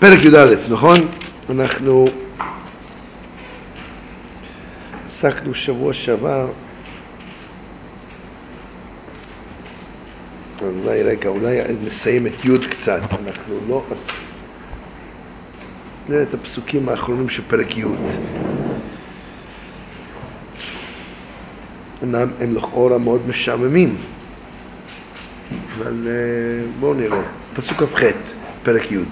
פרק י"א, נכון? אנחנו עסקנו שבוע שעבר, אולי נסיים את י' קצת, אנחנו לא נראה את הפסוקים האחרונים של פרק י'. הם לכאורה מאוד משעממים, אבל בואו נראה, פסוק כ"ח, פרק י'.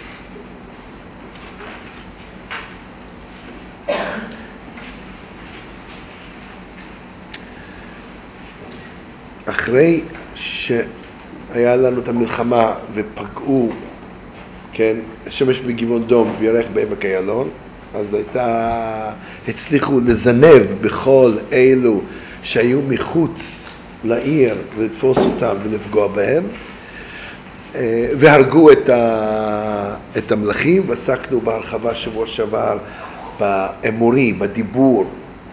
אחרי שהיה לנו את המלחמה ופגעו, כן, השמש בגבעון דום וירח בעמק איילון, אז הצליחו לזנב בכל אלו שהיו מחוץ לעיר ולתפוס אותם ולפגוע בהם, והרגו את המלכים. ועסקנו בהרחבה שבוע שעבר באמורי, בדיבור,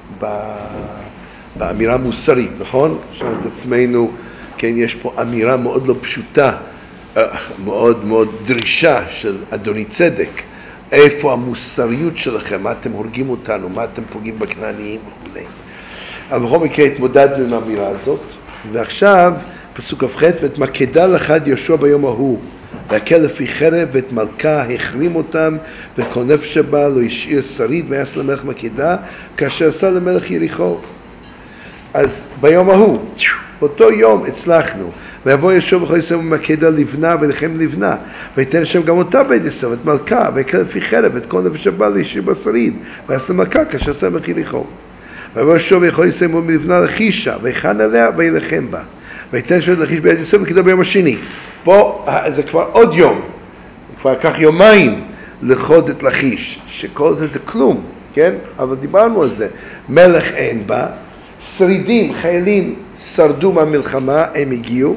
באמירה מוסרית, נכון? שאלנו את עצמנו, כן, יש פה אמירה מאוד לא פשוטה, מאוד מאוד דרישה של אדוני צדק. איפה המוסריות שלכם? מה אתם הורגים אותנו? מה אתם פוגעים בכנעניים וכו'. אבל בכל מקרה התמודדנו עם האמירה הזאת, ועכשיו פסוק כ"ח, ואת מקדה לחד יהושע ביום ההוא, והקל לפי חרב, ואת מלכה החרים אותם, ואת כל נפש בה לא השאיר שריד, ויעש למלך מקדה, כאשר עשה למלך יריחו. אז ביום ההוא, באותו יום הצלחנו, ויבוא יהושע וכל ישראל במקדה לבנה ולכם לבנה, ויתן השם גם אותה בית ישראל, ואת מלכה, ויקל לפי חרב, ואת כל נפש בה לא השאיר בה שריד, ויעש למלכה כאשר עשה למלך יריחו. ויבוא יהושע וכל ישראל לבנה לחישה, ויחן עליה וילחם בה, ויתן השם לחיש ביד ישראל ומקדה ביום השני. פה זה כבר עוד יום, כבר לקח יומיים לחוד את לחיש, שכל זה כלום, כן? אבל דיברנו על זה. מלך אין בה, שרידים, חיילים שרדו מהמלחמה, הם הגיעו,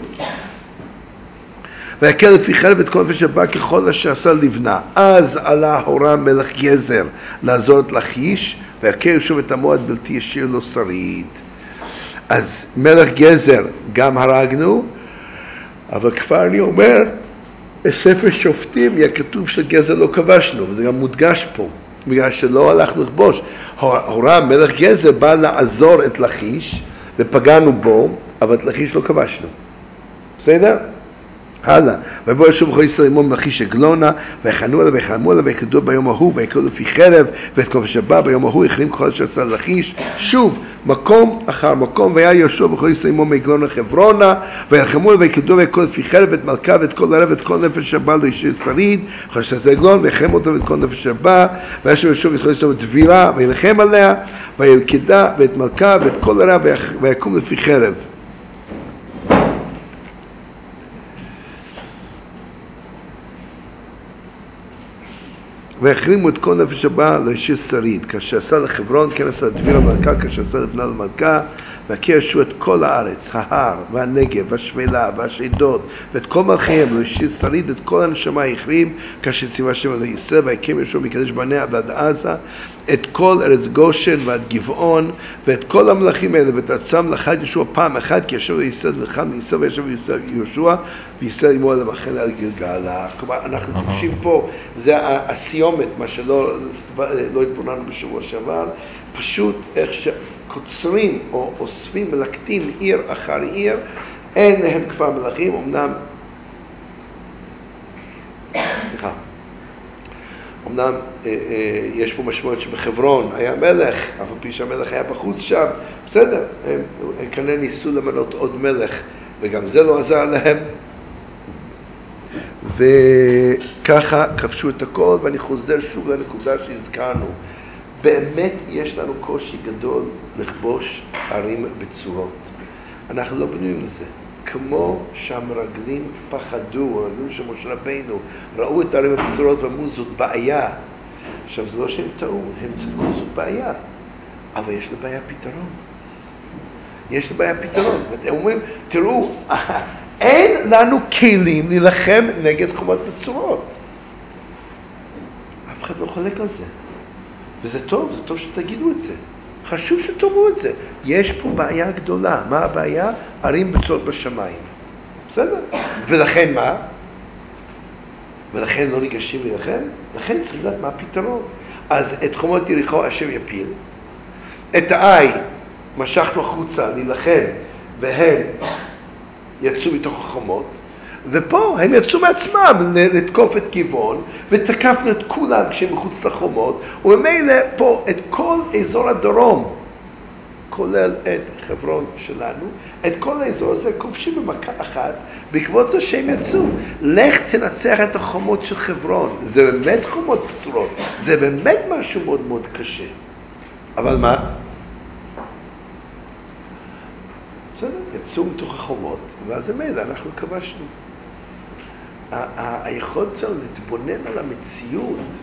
ויקל לפי חרב את כל נפש בה ככל אשר עשה לבנה. אז עלה הורם מלך גזר לעזור את לחיש, ויקל שוב את המועד בלתי ישאיר לו שריד. אז מלך גזר גם הרגנו, אבל כבר אני אומר, בספר שופטים יהיה כתוב שגזר לא כבשנו, וזה גם מודגש פה, בגלל שלא הלכנו לכבוש. הורם מלך גזר בא לעזור את לחיש, ופגענו בו, אבל את לחיש לא כבשנו. בסדר? הלאה. ויבוא יהושע וכל ישראל עמו לחיש עגלונה, ויחנו עליו ויחמו עליו ויקדו ביום ההוא, ויקדו לפי חרב, ואת כל נפש בה ביום ההוא החרים כל אשר עשה לחיש. שוב, מקום אחר מקום, והיה יהושע וכל ישראל עמו מעגלונה חברונה, ויחמו עליו ויקדו ויקדו לפי חרב, ואת מלכה ואת כל ערב ואת כל נפש בה לא השאיר שריד, וכל אשר עשה עגלון, ויחם אותה ואת כל נפש בה, וישב יהושע וכל ישראל דבירה, וילחם עליה, וילכדה ואת מלכה ואת כל ערב, ויקום לפי חרב. והחרימו את כל נפש בה לא השאיר שריד, כאשר עשה לחברון כן עשה לדביר המלכה, כאשר עשה לבנה למלכה, והכה יהושע את כל הארץ, ההר והנגב והשפלה והשדות ואת כל מלכיהם, לא השאיר שריד, את כל הנשמה החרים, כאשר ציווה השם על ישראל. ויקם יהושע מקדש ברנע ועד עזה את כל ארץ גושן ועד גבעון, ואת כל המלכים האלה, ותעצם לחד יהושע פעם אחת, כי ישב ישראל נלחם לישראל, וישב יהושע וישראל עמו על המחנה על גלגלה. כלומר, אנחנו פוגשים פה, זה הסיומת, מה שלא התבוננו בשבוע שעבר, פשוט איך שקוצרים או אוספים, מלקטים עיר אחר עיר, אין להם כבר מלכים. אמנם יש פה משמעות שבחברון היה מלך, אבל פי שהמלך היה בחוץ שם, בסדר, הם כנראה ניסו למנות עוד מלך, וגם זה לא עזר להם, וככה כבשו את הכל. ואני חוזר שוב לנקודה שהזכרנו, באמת יש לנו קושי גדול לכבוש ערים בצורות, אנחנו לא בנויים לזה. כמו שהמרגלים פחדו, הרגלים של משה רבינו, ראו את הערים הבצורות ואמרו זאת בעיה. עכשיו זה לא שהם טעו, הם צדקו, זאת בעיה, אבל יש לבעיה פתרון. יש לבעיה פתרון. הם אומרים, תראו, אין לנו כלים להילחם נגד חומות בצורות. אף אחד לא חולק על זה. וזה טוב, זה טוב שתגידו את זה. חשוב שתאמרו את זה. יש פה בעיה גדולה. מה הבעיה? ערים בצורות בשמיים. בסדר? ולכן מה? ולכן לא ניגשים להילחם, לכן צריך לדעת מה הפתרון. אז את חומות יריחו השם יפיל, את העי משכנו החוצה להילחם, והם יצאו מתוך החומות, ופה הם יצאו מעצמם לתקוף את גבעון, ותקפנו את כולם כשהם מחוץ לחומות, וממילא פה את כל אזור הדרום, כולל את חברון שלנו, את כל האזור הזה כובשים במכה אחת, בעקבות זה שהם יצאו. לך תנצח את החומות של חברון. זה באמת חומות בצורות, זה באמת משהו מאוד מאוד קשה. אבל מה? בסדר, יצאו מתוך החומות, ואז מילא אנחנו כבשנו. היכולת שלנו להתבונן על המציאות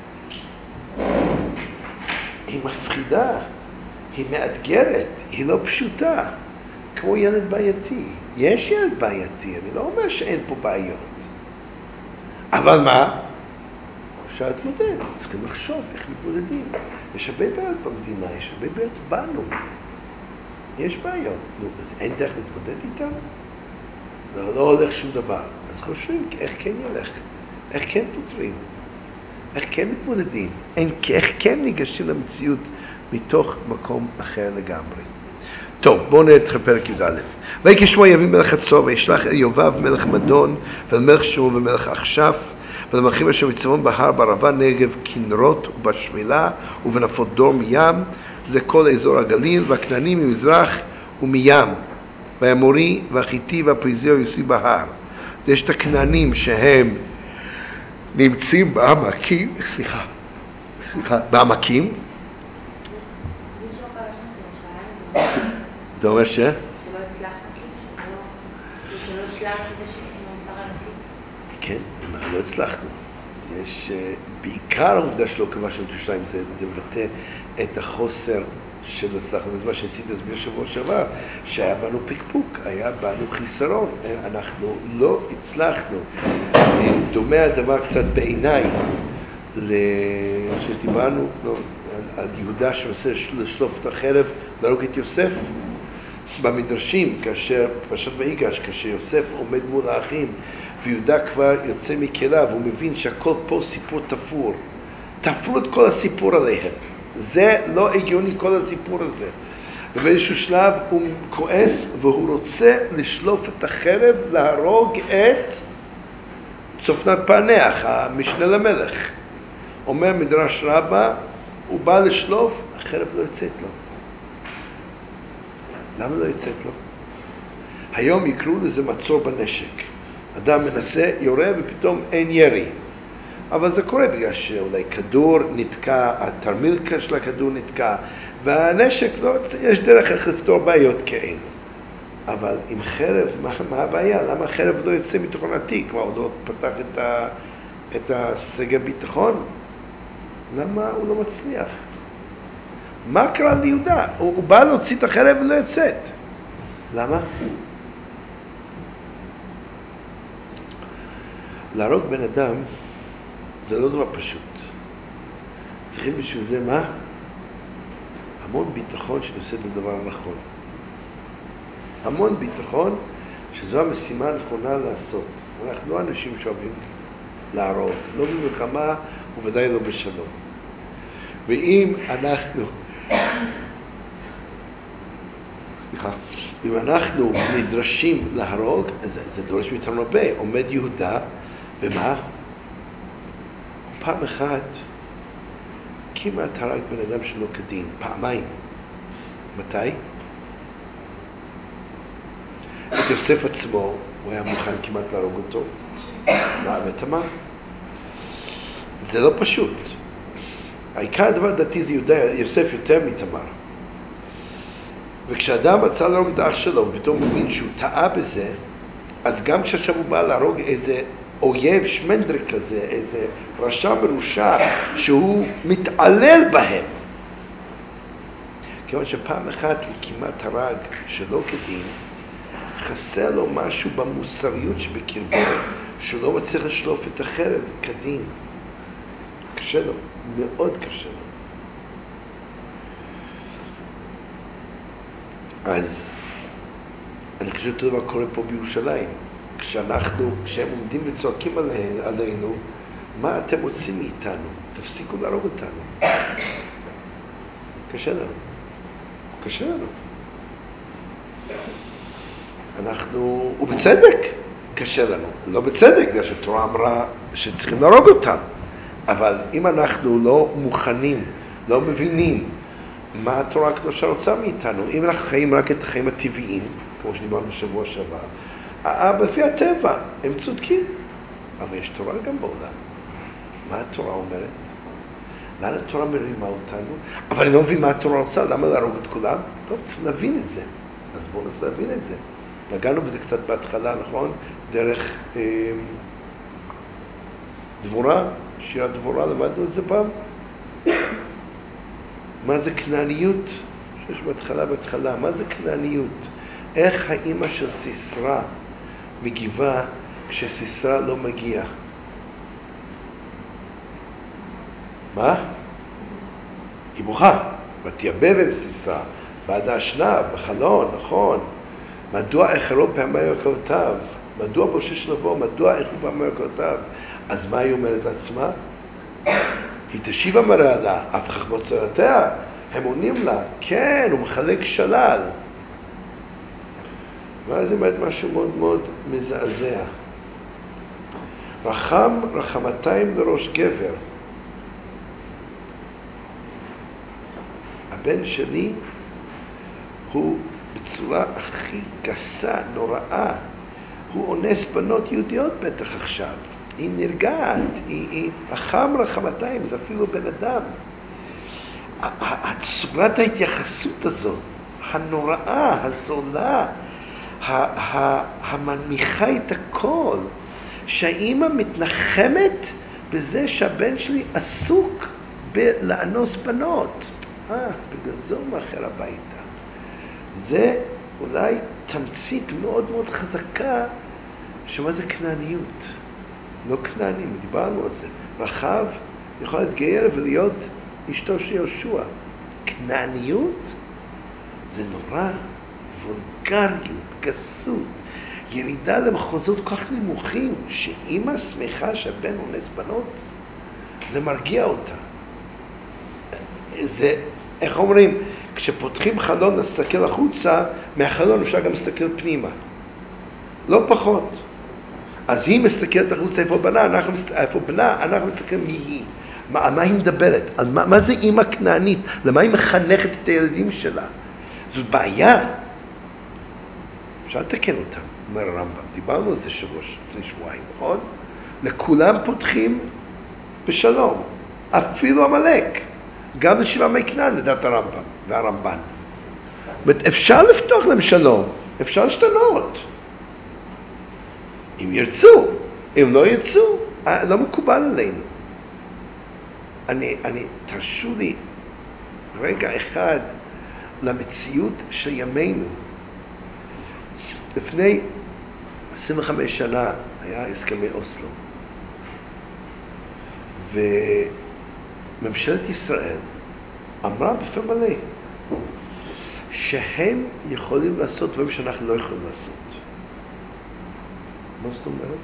היא מפחידה, היא מאתגרת, היא לא פשוטה, כמו ילד בעייתי. יש ילד בעייתי, אני לא אומר שאין פה בעיות. אבל מה? אפשר להתמודד, צריכים לחשוב איך מתמודדים. יש הרבה בעיות במדינה, יש הרבה בעיות בנו. יש בעיות, אז אין דרך להתמודד איתם? זה לא הולך שום דבר. אז חושבים איך כן ילך, איך כן פותרים, איך כן מתמודדים, איך כן ניגשים למציאות מתוך מקום אחר לגמרי. טוב, בואו נתחיל פרק י"א. ויקשמוע יביא מלך הצור, וישלח אל יובב מלך מדון, ואל מלך שום ומלך אכשף, ולמלכים אשר מצפון בהר בערבה נגב כנרות ובשמילה ובנפות דור מים, זה כל אזור הגליל, והכנענים ממזרח ומים, והאמורי והחיתי והפריזי יושבי בהר. אז יש את הכנענים שהם נמצאים בעמקים, בעמקים. זה אומר שלא הצלחנו, שלא השלמנו את זה שמוסר אלפים. כן, אנחנו לא הצלחנו. יש בעיקר העובדה שלא כבשנו את ירושלים, זה מבטא את החוסר שלא הצלחנו. זה מה שעשיתי להסביר שבוע שעבר, שהיה בנו פקפוק, היה בנו חיסרון, אנחנו לא הצלחנו. דומה הדבר קצת בעיניי שדיברנו על יהודה שמנסה לשלוף את החרב להרוג את יוסף במדרשים, כאשר פרשת ויגש, כאשר יוסף עומד מול האחים ויהודה כבר יוצא מכליו, הוא מבין שהכל פה סיפור תפור, תפרו את כל הסיפור עליהם, זה לא הגיוני כל הסיפור הזה. ובאיזשהו שלב הוא כועס והוא רוצה לשלוף את החרב להרוג את צופנת פענח, המשנה למלך. אומר מדרש רבה, הוא בא לשלוף, החרב לא יוצאת לו. למה לא יוצאת לו? היום יקראו לזה מצור בנשק. אדם מנסה, יורה ופתאום אין ירי. אבל זה קורה בגלל שאולי כדור נתקע, התרמיל של הכדור נתקע, והנשק לא, יש דרך איך לפתור בעיות כאלה. אבל עם חרב, מה הבעיה? למה החרב לא יוצא מתוך הנתיק? מה, הוא לא פתח את הסגר ביטחון? למה הוא לא מצליח? מה קרה ליהודה? הוא בא להוציא את החרב ולא יוצאת. למה? להרוג בן אדם זה לא דבר פשוט. צריכים בשביל זה מה? המון ביטחון שאני עושה את הדבר הנכון. המון ביטחון שזו המשימה הנכונה לעשות. אנחנו לא אנשים שאוהבים להרוג, לא במלחמה וודאי לא בשלום. ואם אנחנו נדרשים להרוג, זה דורש מאיתנו הרבה. עומד יהודה, ומה? פעם אחת כמעט הרג בן אדם שלא כדין, פעמיים. מתי? את יוסף עצמו, הוא היה מוכן כמעט להרוג אותו, ותמר. זה לא פשוט. העיקר הדבר דתי זה יוסף יותר מתמר. וכשאדם רצה להרוג את האח שלו, ופתאום מבין שהוא טעה בזה, אז גם כשעכשיו הוא בא להרוג איזה אויב שמנדרק כזה, איזה רשע מרושע, שהוא מתעלל בהם. כיוון שפעם אחת הוא כמעט הרג שלא כדין, חסר לו משהו במוסריות שבקרבו, שלא מצליח לשלוף את החרב כדין. קשה לו, מאוד קשה לו. אז אני חושב שאותו דבר קורה פה בירושלים. כשהם עומדים וצועקים עלינו, מה אתם רוצים מאיתנו? תפסיקו להרוג אותנו. קשה לנו. קשה לנו. ובצדק קשה לנו. לא בצדק, בגלל שהתורה אמרה שצריכים להרוג אותם. אבל אם אנחנו לא מוכנים, לא מבינים מה התורה הקדושה רוצה מאיתנו, אם אנחנו חיים רק את החיים הטבעיים, כמו שדיברנו בשבוע שעבר, לפי הטבע, הם צודקים. אבל יש תורה גם בעולם. מה התורה אומרת? לאן התורה מרימה אותנו? אבל אני לא מבין מה התורה רוצה, למה להרוג את כולם? טוב, צריך להבין את זה. אז בואו ננסה להבין את זה. נגענו בזה קצת בהתחלה, נכון? דרך דבורה, שירת דבורה, למדנו את זה פעם. מה זה כנעניות? שיש בהתחלה. מה זה כנעניות? איך האמא של סיסרא מגיבה כשסיסרא לא מגיע? מה? היא בוכה. ותייבב עם סיסרא, בעד האשנב, בחלון, נכון. מדוע איחרו פעמי ירקותיו? מדוע בושש לבוא? מדוע איחרו פעמי ירקותיו? אז מה היא אומרת לעצמה? היא תשיב אמרה לה, אף חכמות צרתיה, הם עונים לה, כן, הוא מחלק שלל. ואז היא אומרת משהו מאוד מאוד מזעזע. רחמתיים לראש גבר. הבן שלי הוא בצורה הכי גסה, נוראה. הוא אונס בנות יהודיות בטח עכשיו. היא נרגעת, היא רחמתיים, זה אפילו בן אדם. הצורת ההתייחסות הזאת, הנוראה, הזולה, המנמיכה את הכל, שהאימא מתנחמת בזה שהבן שלי עסוק בלאנוס בנות. בגלל זה הוא מאחר הביתה. זה אולי תמצית מאוד מאוד חזקה שמה זה כנעניות. לא כנענים, דיברנו על זה. רחב יכול להתגייר ולהיות אשתו של יהושע. כנעניות זה נורא, וולגריות, גסות, ירידה למחוזות כל כך נמוכים, שאמא שמחה שהבן אונס בנות, זה מרגיע אותה. זה, איך אומרים, כשפותחים חלון להסתכל החוצה, מהחלון אפשר גם להסתכל פנימה. לא פחות. אז היא מסתכלת החוצה איפה בנה, אנחנו מסתכלים מי היא. מה היא מדברת? מה זה אימא כנענית? למה היא מחנכת את הילדים שלה? זאת בעיה. אפשר לתקן אותה, אומר הרמב"ם. דיברנו על זה לפני שבועיים, נכון? לכולם פותחים בשלום. אפילו המלאק. גם לשבעה מי כנען לדעת הרמב"ם והרמב"ן. אפשר לפתוח להם שלום. אפשר להשתנות. אם ירצו. אם לא ירצו, לא מקובל עלינו. תרשו לי רגע אחד למציאות של ימינו. לפני 25 שנה היה הסכמי אוסלו. וממשלת ישראל אמרה בפה מלא שהם יכולים לעשות דברים שאנחנו לא יכולים לעשות. מה זאת אומרת?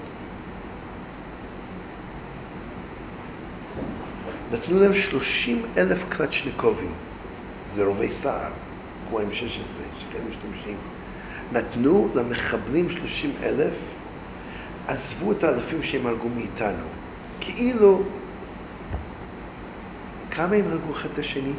נתנו להם 30,000 קלצ'ניקובים, זה רובי סער, כמו M16, שכן משתמשים. נתנו למחבלים 30,000, עזבו את האלפים שהם הרגו מאיתנו. כאילו, כמה הם הרגו אחד את השני?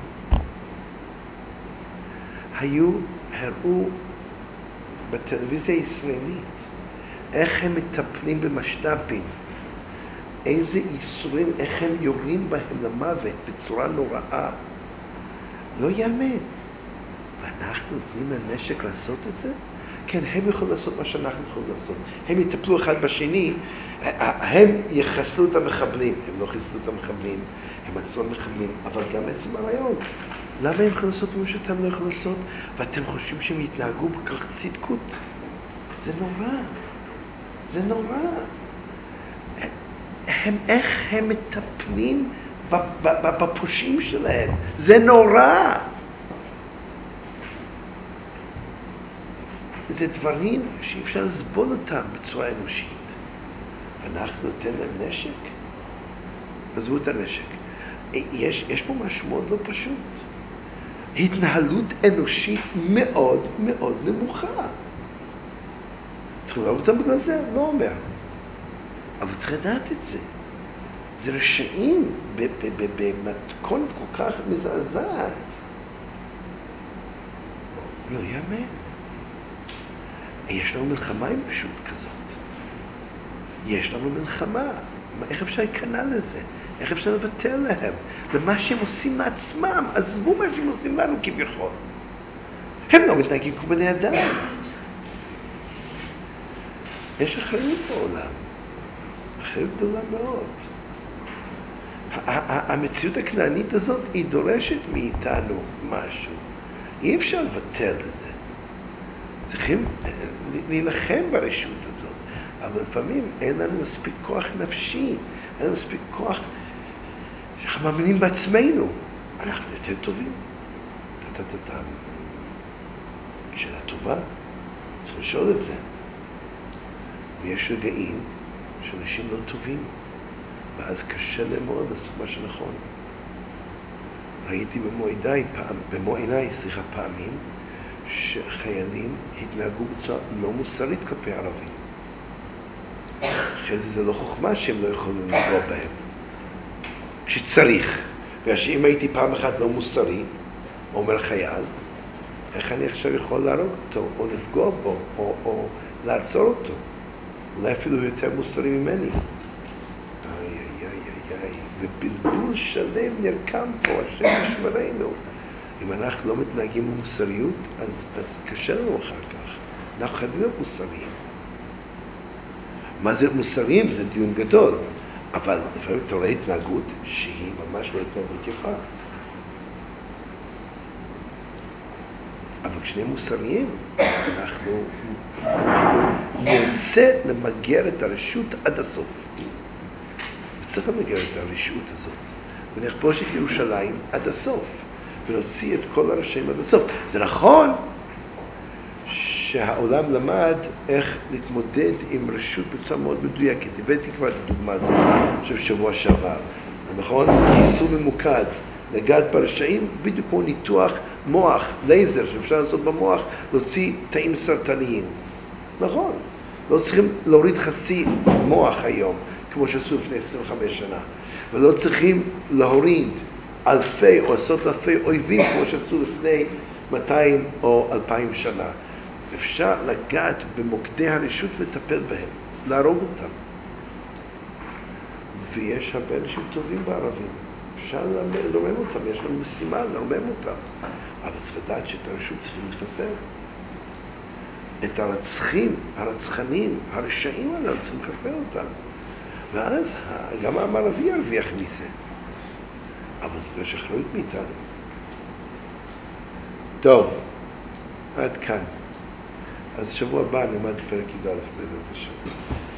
הראו בטלוויזיה הישראלית איך הם מטפלים במשת"פים, איזה איסורים, איך הם יורים בהם למוות בצורה נוראה. לא יאמן. ואנחנו נותנים להם נשק לעשות את זה? כן, הם יכולים לעשות מה שאנחנו יכולים לעשות. הם יטפלו אחד בשני, הם יחסלו את המחבלים. הם לא חיסלו את המחבלים, הם עצמם מחבלים, אבל גם עצם הרעיון. למה הם יכולים לעשות מה שאתם לא יכולים לעשות, ואתם חושבים שהם יתנהגו בכך צדקות? זה נורא. זה נורא. איך הם מטפלים בפושעים שלהם? זה נורא. זה דברים שאי אפשר לסבול אותם בצורה אנושית. אנחנו ניתן להם נשק? עזבו את הנשק. יש פה משהו מאוד לא פשוט. התנהלות אנושית מאוד מאוד נמוכה. צריכים להרוג אותם בגלל זה? לא אומר. אבל צריך לדעת את זה. זה רשעים במתכונת כל כך מזעזעת. לא יאמן. יש לנו מלחמה עם רשות כזאת. יש לנו מלחמה. איך אפשר להיכנע לזה? איך אפשר לוותר להם? למה שהם עושים לעצמם. עזבו מה שהם עושים לנו כביכול. הם לא מתנהגים כמו בני אדם. יש אחריות בעולם. אחריות גדולה מאוד. המציאות הכנענית הזאת היא דורשת מאיתנו משהו. אי אפשר לוותר לזה. צריכים להילחם ברשות הזאת. אבל לפעמים אין לנו מספיק כוח נפשי. אין לנו מספיק כוח שאנחנו מאמינים בעצמנו. אנחנו יותר טובים. שאלה טובה. צריך לשאול את זה. ויש רגעים שאנשים לא טובים. ואז קשה להם מאוד לעשות מה שנכון. ראיתי במו עיניי, פעמים, שחיילים התנהגו בצורה לא מוסרית כלפי ערבים. אחרי זה לא חוכמה שהם לא יכולים לפגוע בהם. כשצריך. ואם הייתי פעם אחת לא מוסרי, אומר חייל, איך אני עכשיו יכול להרוג אותו, או לפגוע בו, או לעצור אותו? אולי אפילו יותר מוסרי ממני. ובלבול שלם נרקם פה, השם ישמרנו. אם אנחנו לא מתנהגים במוסריות, אז קשה לנו אחר כך. אנחנו חייבים להיות מוסריים. מה זה מוסריים? זה דיון גדול. אבל לפעמים אתה רואה התנהגות שהיא ממש לא התנהגות יפה. אבל כשנהיה מוסריים, אנחנו נרצה למגר את הרשות עד הסוף. וצריך למגר את הרשות הזאת. ונכבוש את ירושלים עד הסוף. ונוציא את כל הרשעים עד הסוף. זה נכון שהעולם למד איך להתמודד עם רשות בצורה מאוד מדויקת. הבאתי כבר את הדוגמה הזאת, שבוע שעבר. נכון? יישום ממוקד, לגעת ברשעים, בדיוק כמו ניתוח מוח, לייזר, שאפשר לעשות במוח, להוציא תאים סרטניים. נכון. לא צריכים להוריד חצי מוח היום, כמו שעשו לפני 25 שנה. ולא צריכים להוריד אלפי או עשרות אלפי אויבים, כמו שעשו לפני 200 או 2000 שנה. אפשר לגעת במוקדי הרשות ולטפל בהם, להרוג אותם. ויש הרבה אנשים טובים בערבים. אפשר לרומם אותם, יש לנו משימה לרומם אותם. אבל צריך לדעת שאת הרשות צריכים לחסל. את הרצחנים, הרשעים האלה, צריכים לחסל אותם. ואז גם המערבי ירוויח מזה. אבל זה יש אחריות מאיתנו. טוב, עד כאן. אז שבוע הבא נלמד פרק י"א בעזרת השם.